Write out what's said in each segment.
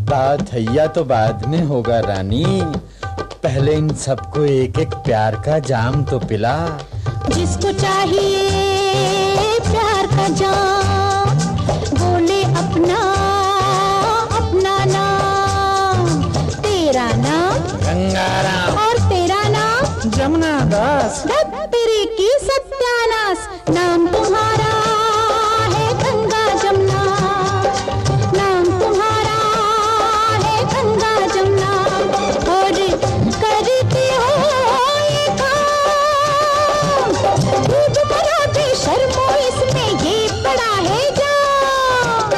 थैया तो बाद में होगा रानी, पहले इन सबको एक एक प्यार का जाम तो पिला। जिसको चाहिए प्यार का जाम, बोले अपना अपना नाम। तेरा नाम गंगाराम और तेरा नाम जमुना दास। तेरे की सत्यानाश, नाम तुम्हारा है गंगा जमुना, नाम तुम्हारा है गंगा जमुना। और करते हो ये काम, खूब करो बेशर्मो, इसमें ये पड़ा है जाम।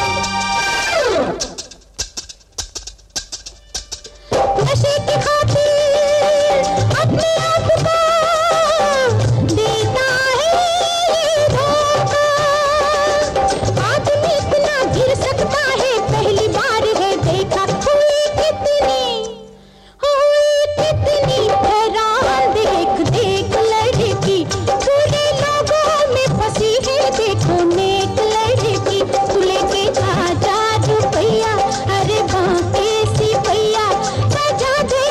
नशे की खातिर अपने आप को देता है ये धोखा। आदमी इतना गिर सकता है, पहली बार है देखा। हुई कितनी हैरान, देख देख लड़की, पूरे लोगों में फंसी है, देखो नेक लड़की। तुले के 1000 रुपया, अरे बांके सिपैया, बजा दे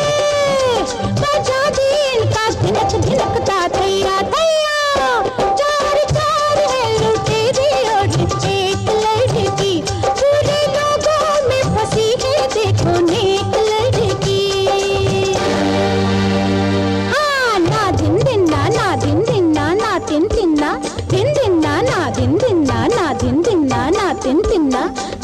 इनका धिनक धिनकता थैया थैया। चार चार है लुटेरे और एक लड़की, पूरे लोगों में फंसी है, देखो नेक लड़की। हाँ, ना दिन दिन ना, ना दिन दिन ना, ना दिन दिन ना, दिन दिन ना, ना दिन दिन ना, ना दिन दिन ना, ना दिन दिन ना।